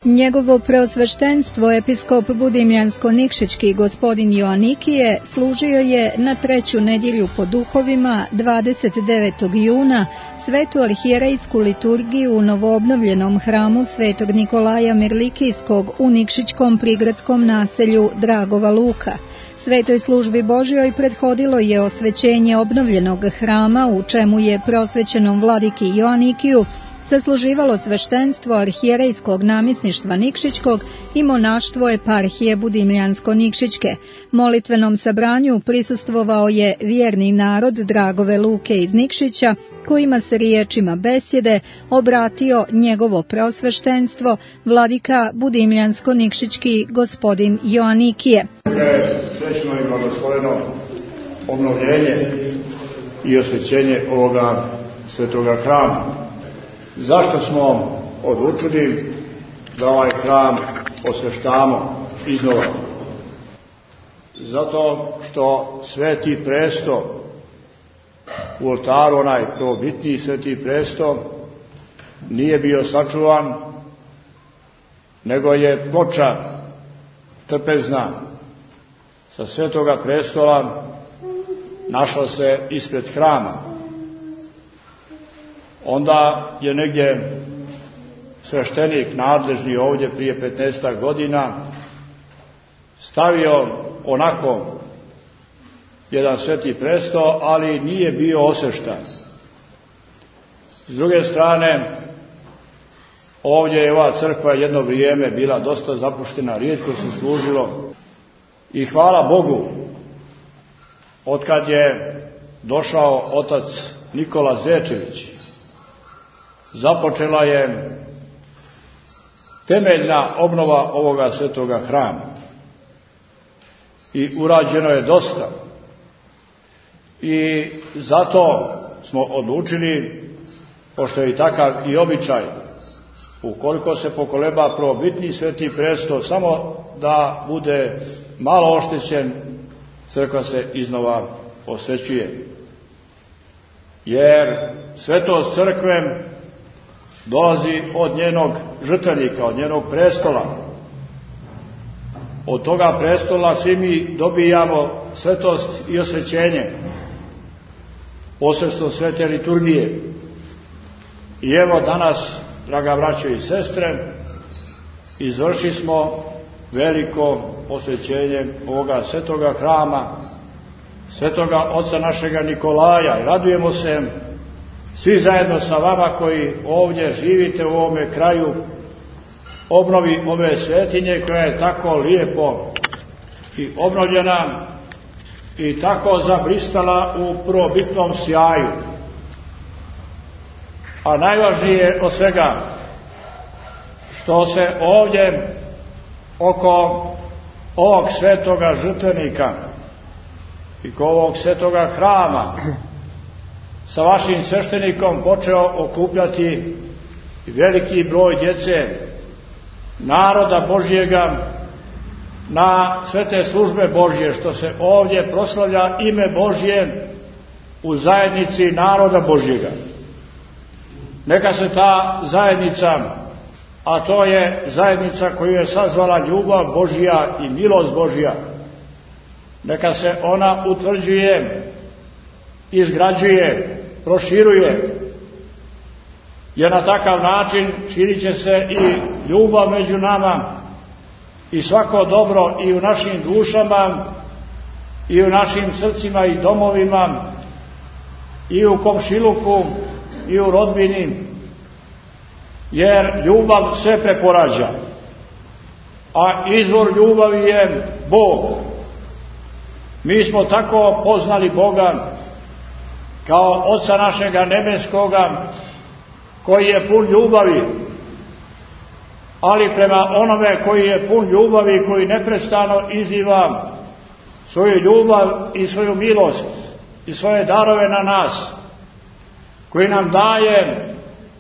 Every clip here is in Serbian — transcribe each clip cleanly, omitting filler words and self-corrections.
Njegovo preosveštenstvo episkop Budimljansko-Nikšićki gospodin Joanikije služio je na 3. nedjelju po duhovima 29. juna svetu arhijerejsku liturgiju u novoobnovljenom hramu svetog Nikolaja Mirlikijskog u Nikšićkom prigradskom naselju Dragova Luka. Svetoj službi Božjoj prethodilo je osvećenje obnovljenog hrama u čemu je prosvećenom vladiki Joanikiju sasluživalo sveštenstvo arhijerejskog namjesništva Nikšićkog i monaštvo eparhije Budimljansko-Nikšićke. Molitvenom sabranju prisustvovao je vjerni narod Dragove Luke iz Nikšića, kojima se riječima besjede obratio njegovo preosveštenstvo vladika Budimljansko-Nikšićki gospodin Joanikije. Srećno i blagosloveno obnovljenje i osvećenje ovoga svetoga hrama. Zašto smo odlučili da ovaj hram osveštamo iznova? Zato što sveti presto u oltaru, onaj prvobitni sveti presto, nije bio sačuvan, nego je ploča trpezna sa svetoga prestola našla se ispred hrama. Onda je negdje sveštenik nadležni ovdje prije 15 godina stavio onako jedan sveti presto, ali nije bio osveštan. S druge strane, ovdje je ova crkva jedno vrijeme bila dosta zapuštena, rijetko se služilo i hvala Bogu, otkad je došao otac Nikola Zečević, započela je temeljna obnova ovoga svetoga hrama i urađeno je dosta. I zato smo odlučili, pošto je i takav i običaj, ukoliko se pokoleba prvobitni sveti presto, samo da bude malo oštećen, crkva se iznova osvećuje. Jer svetost crkve dolazi od njenog žrtvenika, od njenog prestola. Od toga prestola svi mi dobijamo svetost i osvećenje, posredstvom svete liturgije. I evo danas, draga braćo i sestre, izvršili smo veliko osvećenje ovoga svetoga hrama, svetoga oca našega Nikolaja, i radujemo se svi zajedno sa vama koji ovdje živite u ovome kraju, obnovi ove svetinje koja je tako lijepo i obnovljena i tako zablistala u prvobitnom sjaju. A najvažnije od svega, što se ovdje oko ovog svetoga žrtvenika i oko ovog svetoga hrama sa vašim sveštenikom počeo okupljati veliki broj djece, naroda Božjega, na svete službe Božje, što se ovdje proslavlja ime Božje u zajednici naroda Božjega. Neka se ta zajednica, a to je zajednica koju je sazvala ljubav Božja i milost Božja, neka se ona utvrđuje, izgrađuje, proširuje, jer na takav način širit će se i ljubav među nama i svako dobro i u našim dušama i u našim srcima i domovima i u komšiluku i u rodbini, jer ljubav sve preporađa, a izvor ljubavi je Bog. Mi smo tako poznali Boga kao Oca našega nebeskoga, koji je pun ljubavi, ali prema onome koji je pun ljubavi, koji neprestano izliva svoju ljubav i svoju milost i svoje darove na nas, koji nam daje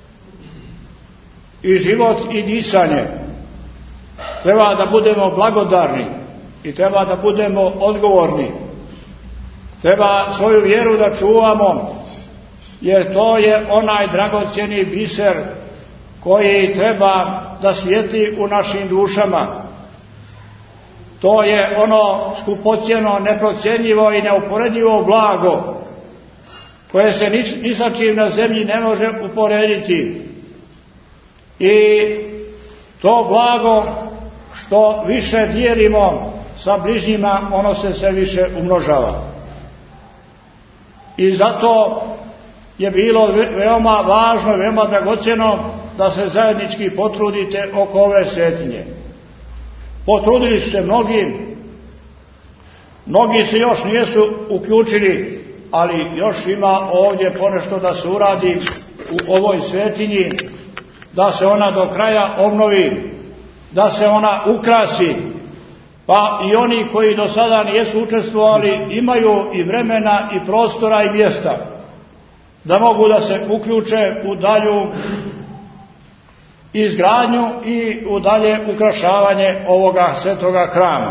i život i disanje, treba da budemo blagodarni i treba da budemo odgovorni. Treba svoju vjeru da čuvamo, jer to je onaj dragocjeni biser koji treba da svijetli u našim dušama. To je ono skupocjeno, neprocjenjivo i neuporedivo blago koje se ni sa čim na zemlji ne može uporediti. I to blago što više dijelimo sa bližnjima, ono se sve više umnožava. I zato je bilo veoma važno, veoma dragocjeno da se zajednički potrudite oko ove svetinje. Potrudili su se mnogi se još nisu uključili, ali još ima ovdje ponešto da se uradi u ovoj svetinji, da se ona do kraja obnovi, da se ona ukrasi, pa i oni koji do sada nisu učestvovali imaju i vremena i prostora i mjesta da mogu da se uključe u dalju izgradnju i u dalje ukrašavanje ovoga svetoga hrama.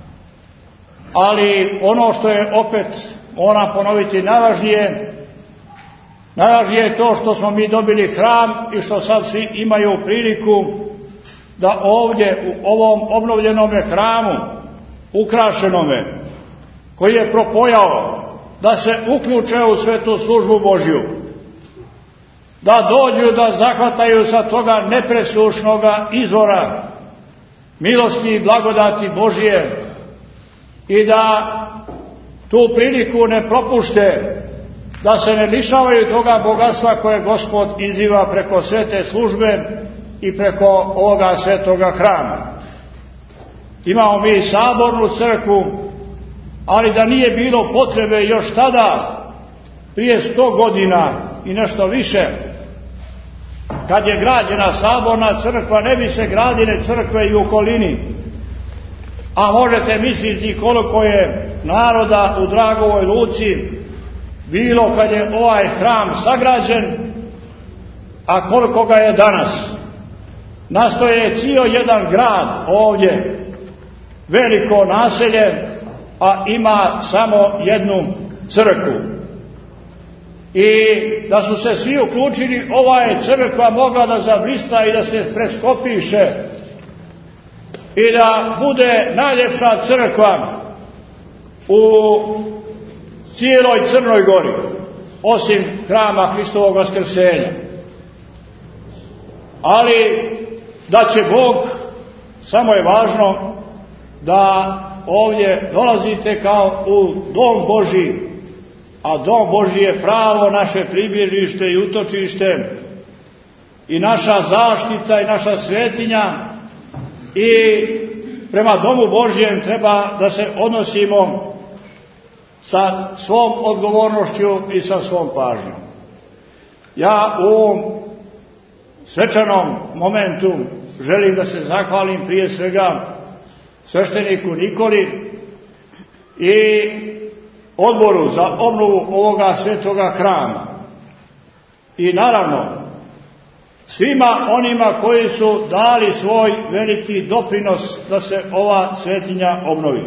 Ali ono što je, opet moram ponoviti, najvažnije je to što smo mi dobili hram i što sad svi imaju priliku da ovdje u ovom obnovljenome hramu, ukrašenome, koji je propojao, da se uključe u svetu službu Božju, da dođu da zahvataju sa toga nepresušnoga izvora milosti i blagodati Božje i da tu priliku ne propušte, da se ne lišavaju toga bogatstva koje Gospod izliva preko svete službe i preko ovoga svetoga hrama. Imamo mi sabornu crkvu, ali da nije bilo potrebe još tada, prije 100 godina i nešto više, kad je građena saborna crkva, ne bi se gradile crkve i u okolini. A možete misliti koliko je naroda u Dragovoj Luci bilo kad je ovaj hram sagrađen, a koliko ga je danas. Nastoje cijel jedan grad ovdje, veliko naselje, a ima samo jednu crkvu. I da su se svi uključili, ova je crkva mogla da zablista i da se preskopiše i da bude najljepša crkva u cijeloj Crnoj Gori, osim hrama Hristovog Vaskrsenja. Ali da će Bog, samo je važno da ovdje dolazite kao u dom Božji, a dom Božji je pravo naše pribježište i utočište i naša zaštita i naša svetinja, i prema domu Božjem treba da se odnosimo sa svom odgovornošću i sa svom pažnjom. Ja u ovom svečanom momentu želim da se zahvalim prije svega svešteniku Nikoli i odboru za obnovu ovoga svetoga hrama i naravno svima onima koji su dali svoj veliki doprinos da se ova svetinja obnovi.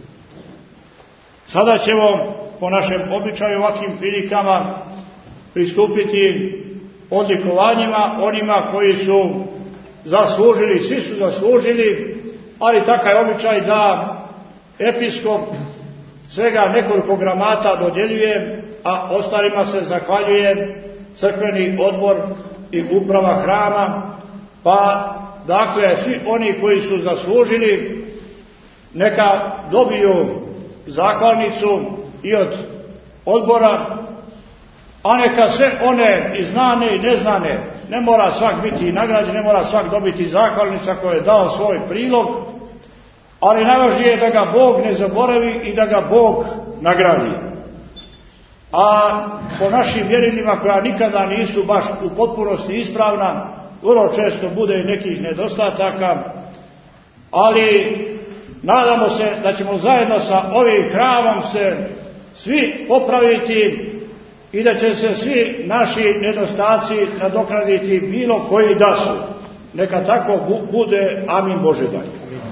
Sada ćemo po našem običaju ovakvim prilikama pristupiti odlikovanjima onima koji su zaslužili, svi su zaslužili, ali takav je običaj da episkop svega nekoliko gramata dodjeljuje, a ostalima se zahvaljuje crkveni odbor i uprava hrama, pa dakle svi oni koji su zaslužili neka dobiju zahvalnicu i od odbora, a neka sve one i znane i neznane, ne mora svak biti nagrađen, ne mora svak dobiti zahvalnica koja je dao svoj prilog, ali najvažnije je da ga Bog ne zaboravi i da ga Bog nagradi. A po našim mjerilima, koja nikada nisu baš u potpunosti ispravna, vrlo često bude i nekih nedostataka, ali nadamo se da ćemo zajedno sa ovim hramom se svi popraviti i da će se svi naši nedostaci nadoknaditi bilo koji da su. Neka tako bude. Amin Bože daj.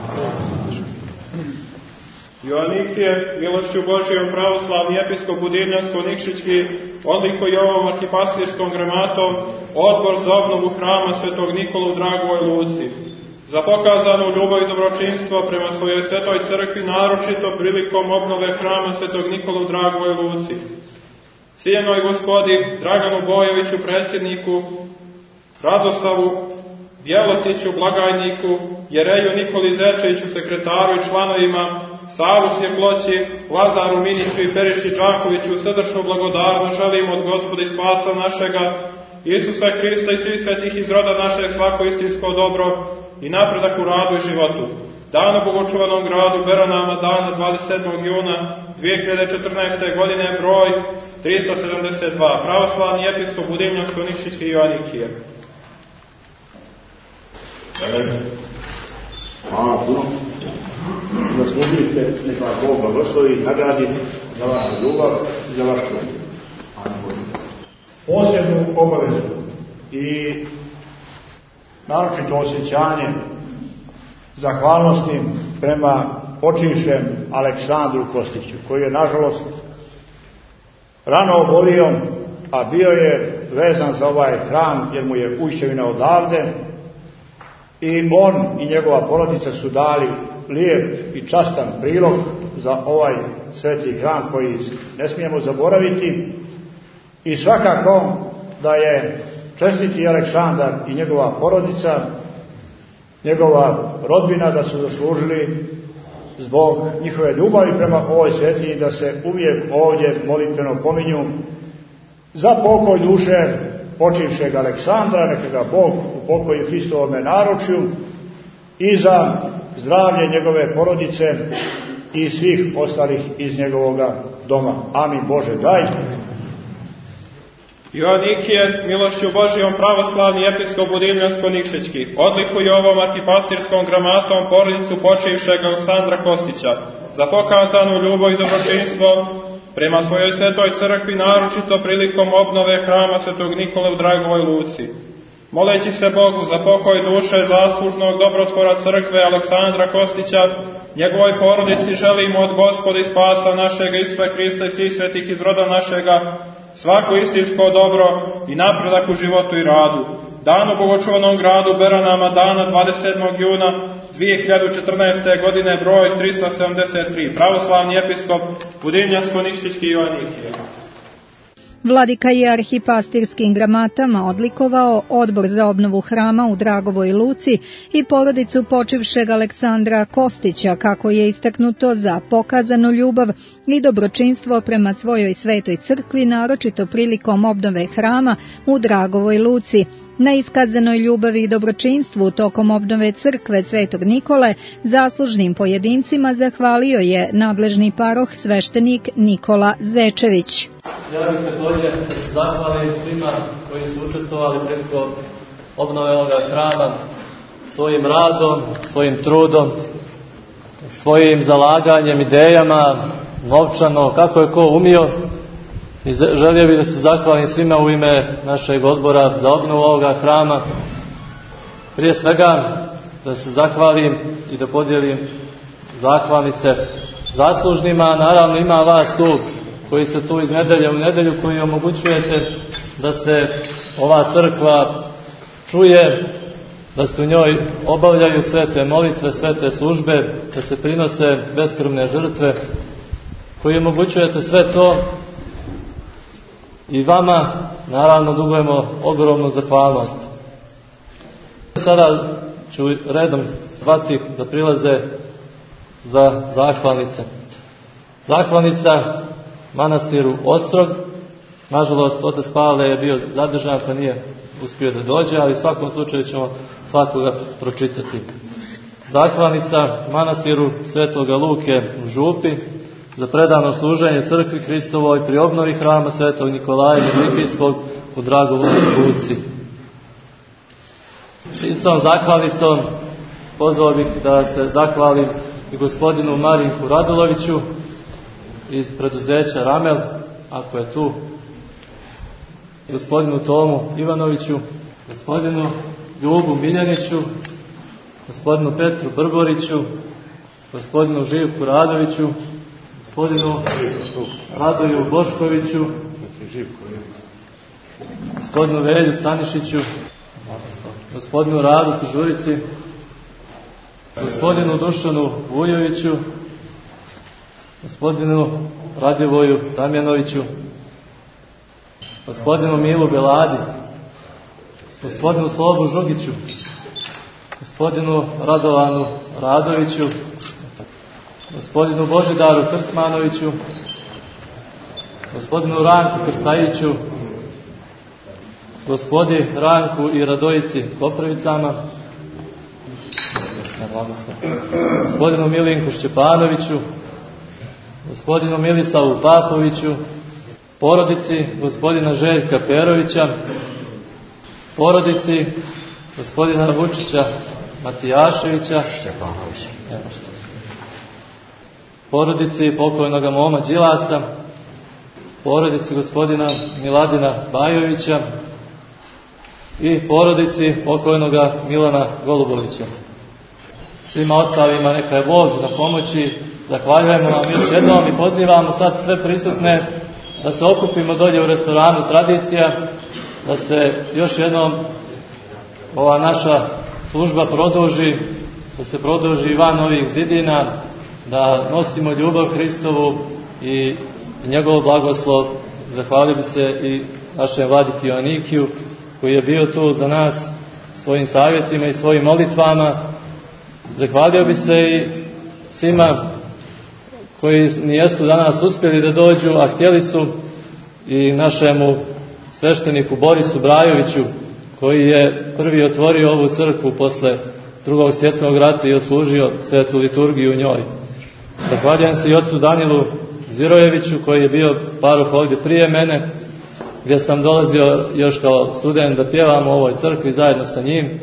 Joanikije, milošću Božijom pravoslavni episkop Budimljansko-Nikšićki, odliko i ovom arhipastirskom gramatom Odbor za obnovu hrama Svetog Nikole u Dragovoj Luci, za pokazanu ljubav i dobročinstvo prema svojoj Svetoj crkvi, naročito prilikom obnove hrama Svetog Nikole u Dragovoj Luci. Cijenoj gospodi Draganu Bojoviću, predsjedniku, Radoslavu Bjelotiću, blagajniku, Jereju Nikoli Zečeviću, sekretaru i članovima, Savu Sjeploći, Lazaru Miniću i Periši Đakoviću srdačnu blagodarnost želimo od Gospoda i spasa našega, Isusa Hrista i svih svetih iz roda našeg svako istinsko dobro i napredak u radu i životu. Dana bogočuvanom gradu Beranama, dana 27. juna 2014. godine, broj 372, pravoslavni episkop Budimljansko-Nikšićke i Joanikije. Hvala puno. Zaslužili ste, neka Bog blagoslovi i nagradi za vašu ljubav i za vaš trud. Posebnu obavezu i naročito osjećanje zahvalnosti prema počivšem Aleksandru Kostiću, koji je nažalost rano obolio, a bio je vezan za ovaj hram jer mu je ujšćevina odavde, i on i njegova porodica su dali lijep i častan prilog za ovaj sveti hram koji ne smijemo zaboraviti. I svakako da je čestiti Aleksandar i njegova porodica, njegova rodbina, da su zaslužili zbog njihove ljubavi prema ovoj svetinji da se uvijek ovdje molitveno pominju za pokoj duše počivšeg Aleksandra, neka ga Bog upokoji u Hristovome naručju, i za zdravlje njegove porodice i svih ostalih iz njegovoga doma. Amin Bože daj. Joanikije, milošću Božijom pravoslavni episkop Budimljansko-Nikšićki, odlikuje ovom arhipastirskom gramatom porodicu počivšeg Aleksandra Kostića za pokazanu ljubav i dobročinstvo prema svojoj Svetoj crkvi, naročito prilikom obnove hrama Svetog Nikole u Dragovoj Luci. Moleći se Bogu za pokoj duše zaslužnog dobrotvora crkve Aleksandra Kostića, njegovoj porodici želimo od Gospoda i spasa našega Isusa Hrista i svih svetih iz roda našega svako istinsko dobro i napredak u životu i radu. Dan u bogočuvanom gradu Beranama, dana 27. juna 2014. godine, broj 373, pravoslavni episkop Budimljansko-Nikšićki i Joanikije. Vladika je arhipastirskim gramatama odlikovao Odbor za obnovu hrama u Dragovoj Luci i porodicu počivšeg Aleksandra Kostića, kako je istaknuto, za pokazanu ljubav i dobročinstvo prema svojoj Svetoj crkvi, naročito prilikom obnove hrama u Dragovoj Luci. Na iskazanoj ljubavi i dobročinstvu tokom obnove crkve Svetog Nikole zaslužnim pojedincima zahvalio je nadležni paroh sveštenik Nikola Zečević. Ja bih također zahvalim svima koji su učestvovali preko obnove ovoga hrama svojim radom, svojim trudom, svojim zalaganjem, idejama, novčano, kako je ko umio. I želio bih da se zahvalim svima u ime našeg odbora za obnovu ovoga hrama. Prije svega da se zahvalim i da podijelim zahvalnice zaslužnima. Naravno ima vas tu koji ste tu iz nedelje u nedelju, koji omogućujete da se ova crkva čuje, da se u njoj obavljaju sve te molitve, sve te službe, da se prinose beskrvne žrtve, koji omogućujete sve to. I vama, naravno, dugujemo ogromnu zahvalnost. Sada ću redom zvati da prilaze za zahvalnice. Zahvalnica manastiru Ostrog. Nažalost, otac Pavle je bio zadržan pa nije uspio da dođe, ali u svakom slučaju ćemo svakoga pročitati. Zahvalnica manastiru Svetoga Luke u Župi za predano služenje crkvi Hristovoj pri obnovi hrama Svetog Nikolaja Nikijskog u Dragovoj Luci. Istom zahvalicom pozvao bih da se zahvalim i gospodinu Marinku Raduloviću iz preduzeća Ramel, ako je tu, gospodinu Tomu Ivanoviću, gospodinu Ljubu Miljaniću, gospodinu Petru Brboriću, gospodinu Živku Radoviću, gospodinu Radoju Boškoviću, gospodinu Velju Stanišiću, gospodinu Radu Žurici, gospodinu Dušanu Vujoviću, gospodinu Radivoju Damjanoviću, gospodinu Milu Beladi, gospodinu Slobu Žugiću, gospodinu Radovanu Radoviću, gospodinu Božidaru Krsmanoviću, gospodinu Ranku Krstajiću, gospodi Ranku i Radojici Koprivicama, gospodinu Milinku Šćepanoviću, gospodinu Milisavu Papoviću, porodici gospodina Željka Perovića, porodici gospodina Vučića Matijaševića, porodici pokojnog Moma Đilasa, porodici gospodina Miladina Bajovića i porodici pokojnog Milana Golubovića. Svima ostalima neka je Bog na pomoći. Zahvaljujemo vam još jednom i pozivamo sad sve prisutne da se okupimo dolje u restoranu Tradicija, da se još jednom ova naša služba produži, da se produži van ovih zidina, da nosimo ljubav Hristovu i njegov blagoslov. Zahvalio bi se i našem vladiki Joanikiju koji je bio tu za nas svojim savjetima i svojim molitvama. Zahvalio bi se i svima koji nijesu danas uspjeli da dođu, a htjeli su, i našemu svešteniku Borisu Brajoviću koji je prvi otvorio ovu crkvu posle Drugog svjetskog rata i odslužio svetu liturgiju u njoj. Zahvaljujem se i ocu Danilu Zirojeviću koji je bio paroh ovdje prije mene, gdje sam dolazio još kao student da pjevam u ovoj crkvi zajedno sa njim.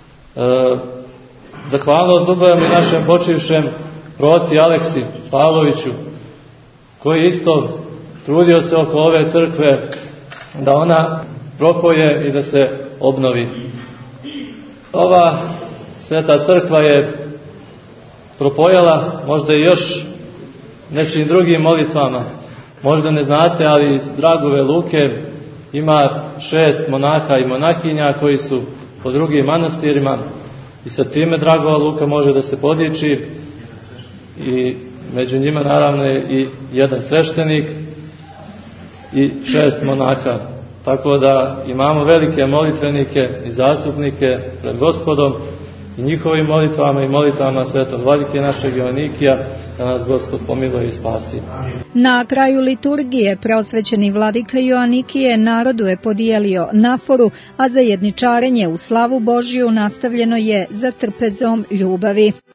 Zahvalnost dugujem i našem počivšem proci Aleksi Pavloviću koji isto trudio se oko ove crkve da ona propoje i da se obnovi. Ova sveta crkva je propojala možda i još nečim drugim molitvama. Možda ne znate, ali iz Dragove Luke ima 6 monaha i monahinja koji su po drugim manastirima i sa time Dragova Luka može da se podiči i među njima naravno je i jedan sveštenik i 6 monaha. Tako da imamo velike molitvenike i zastupnike pred Gospodom i njihovim molitvama i molitvama svetog vladike našeg Joanikija da nas Gospod pomiluje i spasi. Na kraju liturgije preosvećeni vladika Joanikije narodu je podijelio naforu, a zajedničarenje u slavu Božiju nastavljeno je za trpezom ljubavi.